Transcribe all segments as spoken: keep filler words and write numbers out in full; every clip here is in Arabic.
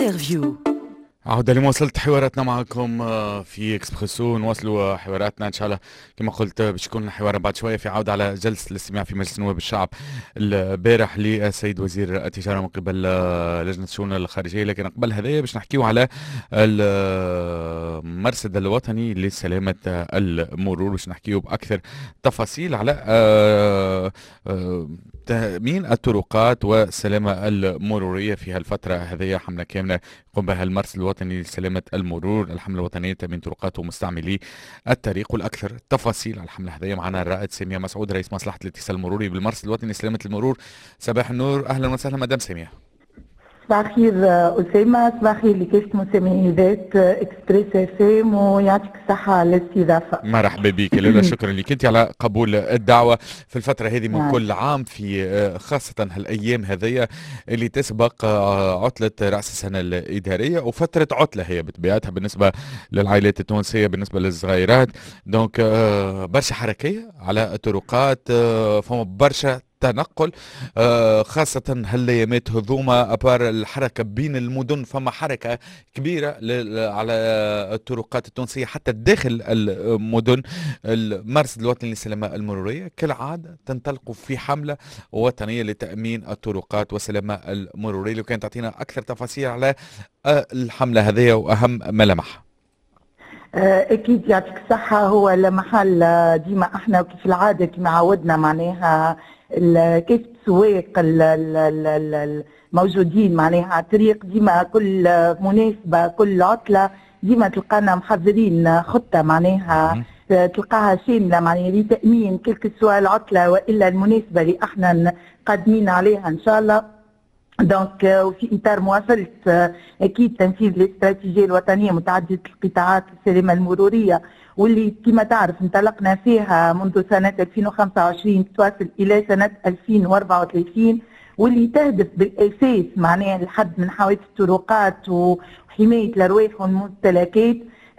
انترفيو. عودة لمواصلة حواراتنا معكم في اكسبريسو. نواصلوا حواراتنا ان شاء الله. كما قلت باش يكون حوار بعد شويه في عوده على جلسه الاستماع في مجلس نواب الشعب البارح للسيد وزير التجاره من قبل لجنه الشؤون الخارجيه، لكن قبل هذا باش نحكيو على المرصد الوطني لسلامه المرور، باش نحكيو باكثر تفاصيل على تأمين الطرقات والسلامة المرورية في هالفترة هذه. حملة كاملة يقوم بها المرصد الوطني لسلامة المرور، الحملة الوطنية لتأمين طرقات ومستعملي الطريق. والأكثر تفاصيل على الحملة هذه معنا الرائد سامية مسعود، رئيس مصلحة الاتصال المروري بالمرصد الوطني لسلامة المرور. صباح النور، أهلا وسهلا مدام سامية. صباح الخير أسامة، صباح الخير لكافة مستمعيات اكسبريس اف ام، ويعطيك الصحة على الاستضافة. مرحبا بك لولا، شكرا لك انت على قبول الدعوة في الفترة هذه من كل عام، في خاصة هالأيام هذية اللي تسبق عطلة رأس السنة الإدارية، وفترة عطلة هي بطبيعتها بالنسبة للعائلات التونسية، بالنسبة للصغيرات. دونك برشا حركية على الطرقات، فما برشا تنقل، خاصة هالايامات هذوما أبار الحركة بين المدن، فما حركة كبيرة على الطرقات التونسية حتى داخل المدن. المرصد الوطني للسلامة المرورية كالعادة تنطلقوا في حملة وطنية لتأمين الطرقات والسلامة المرورية. لو كان تعطينا أكثر تفاصيل على الحملة هذه وأهم ملامحها. أكيد يعطيك الصحة. هو المحل ديما احنا كيف العادة كما عودنا معناها كيف السواق الموجودين معناها على الطريق، ديما كل مناسبة كل عطلة ديما تلقانا محضرين خطة معناها تلقاها شاملة معناها لتأمين كل سواء العطلة وإلا المناسبة اللي احنا قادمين عليها إن شاء الله. دونك وفي إطار مواصلة أكيد تنفيذ الاستراتيجية الوطنية متعددة القطاعات للسلامة المرورية، واللي كما تعرف انطلقنا فيها منذ سنة ألفين وخمسة وعشرين تواصل إلى سنة ألفين وأربعة وثلاثين، واللي تهدف بالأساس معناها الحد من حوادث الطرقات وحماية الأرواح والممتلكات.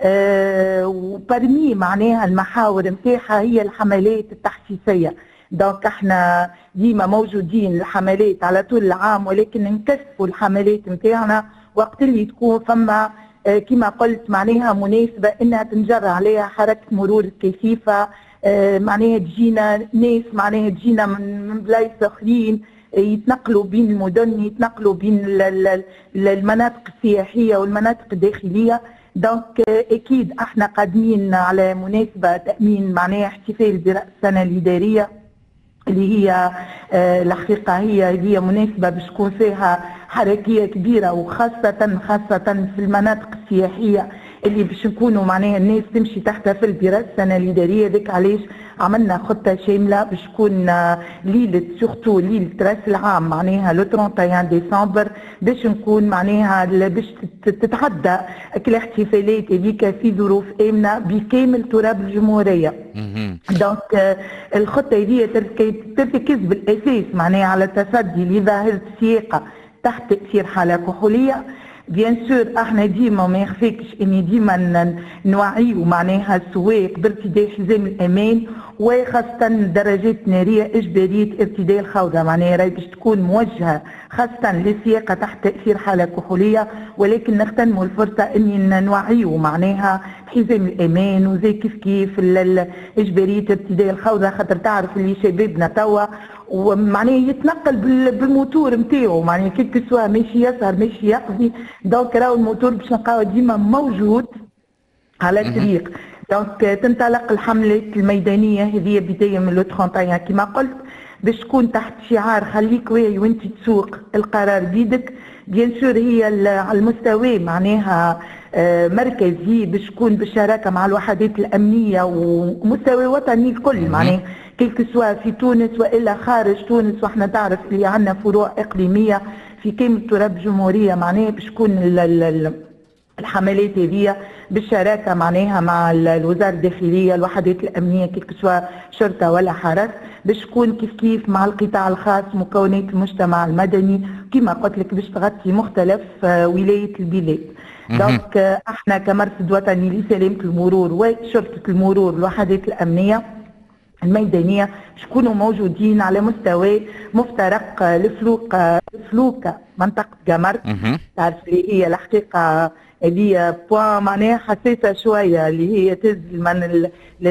أه وبرمي معناها المحاور نتاعها هي الحملات التحسيسية. دونك احنا ديما موجودين الحملات على طول العام، ولكن نكثفوا الحملات نتاعنا وقت اللي تكون فما اه كما قلت معناها مناسبة انها تنجر عليها حركة مرور كثيفة. اه معناها تجينا ناس معناها تجينا من, من بلايص اخرين يتنقلوا بين المدن، يتنقلوا بين المناطق السياحية والمناطق الداخلية. دونك اكيد احنا قادمين على مناسبة تأمين معناها احتفال برأس السنة الإدارية اللي هي آه الحقيقة هي هي مناسبة باش تكون فيها حركية كبيرة، وخاصة خاصة في المناطق السياحية اللي باش نكونوا معناها الناس تمشي تحتفل برأس السنة الإدارية. ذاك علاش عملنا خطة شاملة باش تكون آه ليلة سورتو ليلة رأس العام معناها لو واحد وثلاثين ديسمبر، باش نكون معناها باش تتعدى الاحتفالات هذيك في ظروف آمنة بكامل تراب الجمهورية. دونك آه الخطة هذه ترتكز بالأساس معناها على التصدي لظاهرة السياقة تحت تأثير حالة كحولية. بيان سور احنا ديما ما يخفيكش اني ديما نوعيو معناها السواق بارتداء حزام الامان، وخاصة درجات نارية اجبارية ارتداء الخوذة معناها راهي باش تكون موجهة خاصة للسياقة تحت تأثير حالة كحولية، ولكن نغتنموا الفرصة اني نوعيو معناها حزام الامان وزي كيف كيف اجبارية ارتداء الخوذة، خاطر تعرف اللي شبابنا توا ومعناه يتنقل بالموتور نتاعو معناه كيف سواء ماشي يسهر ماشي يقضي. دونك راهو الموتور باش نلقاو ديما موجود على الطريق. دونك تنطلق الحملات الميدانيه هذه بدايه من لو واحد وثلاثين كما قلت، باش تكون تحت شعار خليك واعي وانت تسوق القرار بيدك. بيان سور هي على المستوى معناها مركزي باش تكون بالشراكه مع الوحدات الامنيه ومستوى وطني الكل معناه كيف سواء في تونس والا خارج تونس، واحنا تعرف اللي عندنا فروع اقليميه في كامل تراب الجمهوريه معناها باش تكون الحملات هذه بالشراكه معناها مع الوزاره الداخليه الوحدات الامنيه كيف سواء شرطه ولا حرس، باش تكون كيف كيف مع القطاع الخاص مكونات المجتمع المدني كما قلت لك باش تغطي مختلف ولايات البلاد. دونك احنا كمرصد وطني لسلامه المرور وشرطه المرور الوحدات الامنيه الميدانية شكونوا موجودين على مستوى مفترق الفلوق الفلوكة منطقة جمرت. تعرف اللي هي الحقيقة اللي هي بوان معناها حساسة شوية، اللي هي تهز من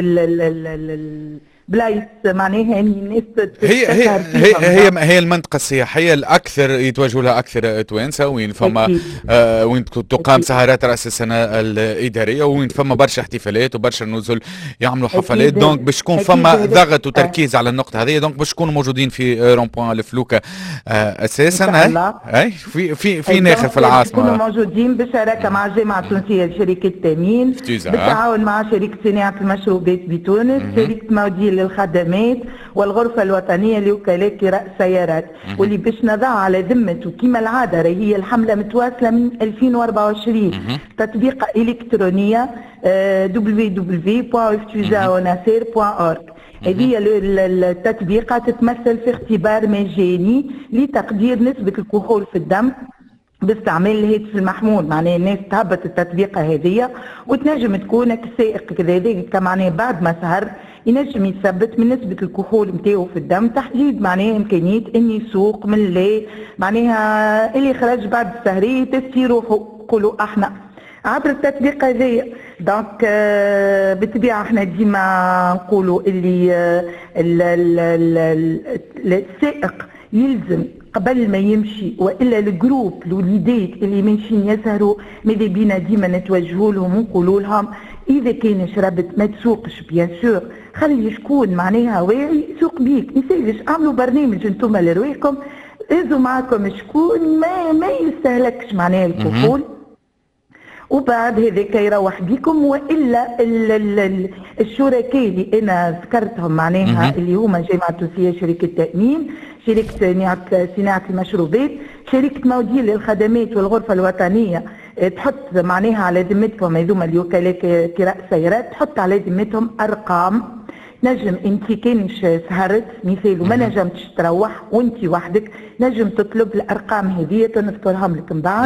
البلايص معناها الناس هي هي هي هي, هي المنطقة السياحية الأكثر يتواجهوا لها أكثر توانسة، وين فما آه وين تقام سهرات رأس السنة الإدارية، وين فما برشا احتفالات وبرشا نزل يعملوا حفلات. دونك باش يكون فما ضغط وتركيز على النقطة هذه، دونك باش يكونوا موجودين في رون بوان الفلوكة آه أساسا. أي في في في ناخر في العاصمة يكونوا موجودين بالشراكة مع الجامعة التونسية لشركة التأمين، بالتعاون مع شركة صناعة المشروبات بتونس، شركة موديل للخدمات، والغرفة الوطنية لوكالات كراء السيارات، واللي باش نضع على ذمته كما العادة هي الحملة متواصلة من ألفين وأربعة وعشرين تطبيق إلكترونية دبليو دبليو دبليو بوان افتوزا وناسير بوان أورغ. هذه التطبيقة تتمثل في اختبار مجاني لتقدير نسبة الكحول في الدم باستعمال الهاتف المحمول. معناها الناس تهبط التطبيقه هذه وتنجم تكون السائق كذلك معناها بعد ما سهر ينجم يثبت من نسبه الكحول نتاعو في الدم، تحديد معناها امكانيه ان يسوق من اللي معناها اللي خرج بعد السهريه تسكي روحه نقولوا احنا عبر التطبيق هذايا. دونك بالطبيعه احنا ديما نقولوا اللي السائق يلزم قبل ما يمشي والا الجروب الوليدات اللي ماشيين يسهروا ماذا بينا ديما نتوجهوا لهم ونقولوا لهم اذا كان شربت ما تسوقش بيان سور، خلي شكون معناها واعي يسوق بيك، يسالش اعملوا برنامج انتم لرواقكم هزوا معكم شكون ما ما يستهلكش معناها الكحول وبعد هذاك يروح بكم. والا ال ال ال الشركاء اللي انا ذكرتهم معناها اللي هما جامعه التونسيه شركه التامين، شركه صناعه صناعه المشروبات، شركه موديل للخدمات والغرفه الوطنيه تحط معناها على ذمتهم هذوما الوكالات كراء السيارات تحط على ذمتهم ارقام نجم انت كانش سهرت مثال وما نجمتش تروح وانت وحدك نجم تطلب الارقام هذه نذكرهم لك من بعد.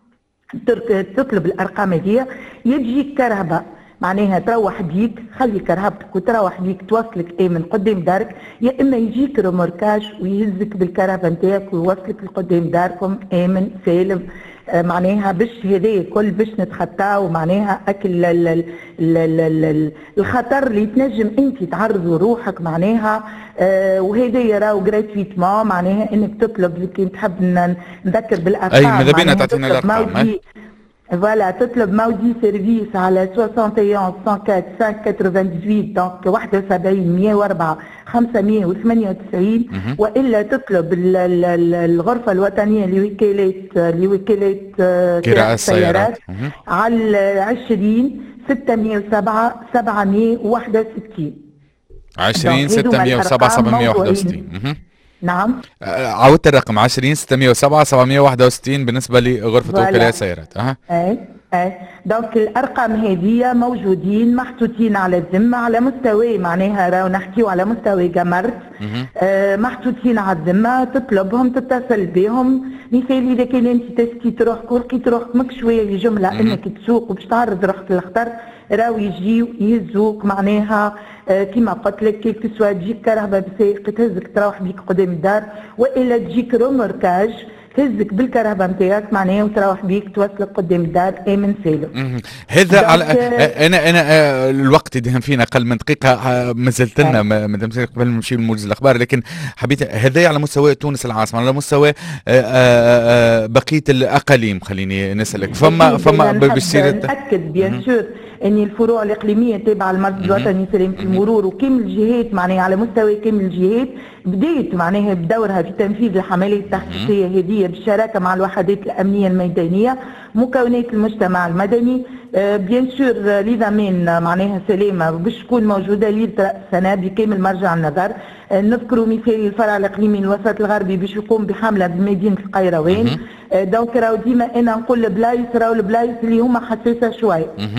تطلب الارقام هذه يجيك كرهبه معناها تروح بيك خلي كرهبتك وتروح بيك توصلك امن قدام دارك، يا اما يجيك روموركاج ويهزك بالكرهبه نتاعك ويوصلك لقدام داركم امن سالم. آه معناها باش هذايا الكل باش نتخطاو معناها اكل ال ال ال ال الخطر اللي تنجم انت تعرضوا روحك معناها. آه وهذايا راهو جراتويتمون معناها انك تطلب كي تحب نذكر بالارقام. اي ماذا بينا تعطينا الارقام. فوالا تطلب مودي سيرفيس على واحد وستين مية وأربعة خمسمية وثمانية دونك واحد وسبعين مية وأربعة خمسمية وثمانية وتسعين، والا تطلب الغرفة الوطنية لوكالات لوكالات كراء السيارات على عشرين ستمية وسبعة سبعمية وواحد وستين عشرين ستمية وسبعة سبعمية وواحد وستين. نعم عودت الرقم عشرين ستمية وسبعة سبعمية وواحد وستين بالنسبة لغرفة وكلاء السيارات. أه. اي اي دونك الارقام هذه موجودين محطوطين على الذمه على مستوى معناها راهو نحكيو على مستوى جمرت. آه محطوطين على الذمه تطلبهم تتصل بهم مثال اذا كان انت تسكيت روحك ولقيت روحك ماك شويه جمله انك تسوق وباش تعرض روحك للخطر راهو يجيو يهزوك معناها آه كيما قلت لك كيف تسوى تجيك كرهبه بسائق تهزك تروح بيك قدام الدار، والا تجيك روموركاج تهزك بالكرهبه نتاعك معناها وتروح بيك توصلك قدام الدار امن سالم. هذا على انا انا الوقت يدهم فينا اقل من دقيقه ما زلت لنا مادام قبل ما نمشي لموجز الاخبار، لكن حبيت هذا على مستوى تونس العاصمه، على مستوى بقيه الاقاليم خليني نسالك فما فما بصير ناكد بيان سور ان الفروع الاقليميه تابعه للمركز الوطني لسلامه المرور وكامل الجهات معناها على مستوى كامل الجهات بدات معناها بدورها في تنفيذ الحملات التخطيطيه هذه بالشراكه مع الوحدات الامنيه الميدانيه مكونات المجتمع المدني. آه بيان سور لضمان معناها سلامه باش تكون موجوده ليله راس السنه بكامل مرجع النظر. آه نذكروا مثال الفرع الاقليمي الوسط الغربي باش يقوم بحمله بمدينه القيروان. آه دونك راهو ديما انا نقول البلايص راهو البلايص اللي هما حساسه شويه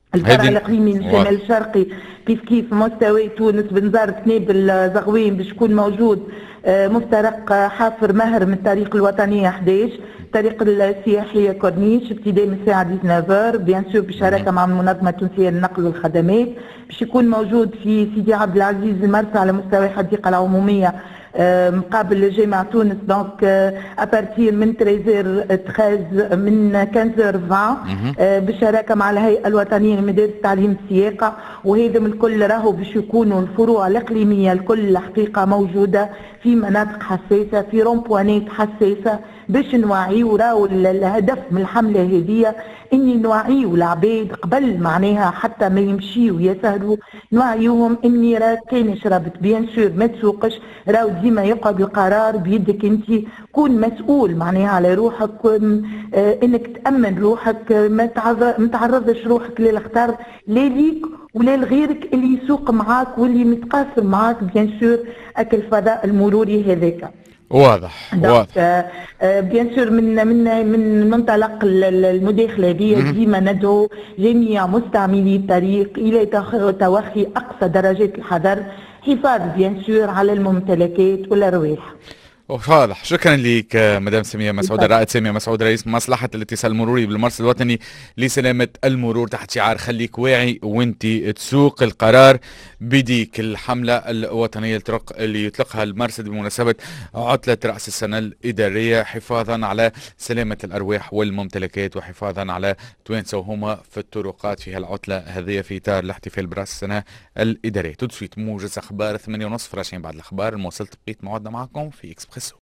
الفرع الاقليمي للشمال الشرقي كيف كيف مستوى تونس بنزرت نابل زغوين باش يكون موجود. مفترق حافر مهر من الطريق الوطنيه احد عشر، الطريق السياحيه كورنيش ابتداء من الساعه تسعة عشر بيان سور بالشراكه مع المنظمه التونسيه للنقل والخدمات، باش يكون موجود في سيدي عبد العزيز المرسى على مستوى الحديقه العموميه مقابل جامع تونس. دونك ابارتير من ثلاثة عشر من خمسطاش عشرين بالشراكه مع الهيئه الوطنيه لمدارس تعليم السياقه، وهذا من الكل راهو باش يكونوا الفروع الاقليميه الكل الحقيقه موجوده في مناطق حساسه في رومبوانات حساسه باش نوعيو. راهو الهدف من الحمله هذه اني نوعيو العباد قبل معناها حتى ما يمشيو يسهروا، نوعيوهم اني راه كان شربت بيان سور ما تسوقش، راهو ديما يقعد القرار بيدك انت، كون مسؤول معناها على روحك، آه انك تامن روحك، ما تعرضش روحك للخطر لا ليك ولا لغيرك اللي يسوق معاك واللي متقاسم معاك بيان سور اكل الفضاء المروري هذاك. واضح واضح. بيان سور من من من منطلق المداخله هذه ديما ندعو جميع مستعملي الطريق الى توخي اقصى درجات الحذر، حفاظ بيان سور على الممتلكات والارواح. واضح. شكرا لك مدام سمية مسعود، الرائد سمية مسعود رئيس مصلحة الاتصال المروري بالمرصد الوطني لسلامة المرور تحت شعار خليك واعي وانت تسوق. القرار بيديك. الحملة الوطنية الطرق اللي يطلقها المرصد بمناسبة عطلة رأس السنة الإدارية حفاظا على سلامة الأرواح والممتلكات وحفاظا على توانسة وهما في الطرقات في هالعطلة هذه في إطار الاحتفال برأس السنة الإدارية. تدسويت موجز أخبار ثمانية ونصف راشين بعد الأخبار. الموصل بقيت موعدنا معكم في إكسبريسو.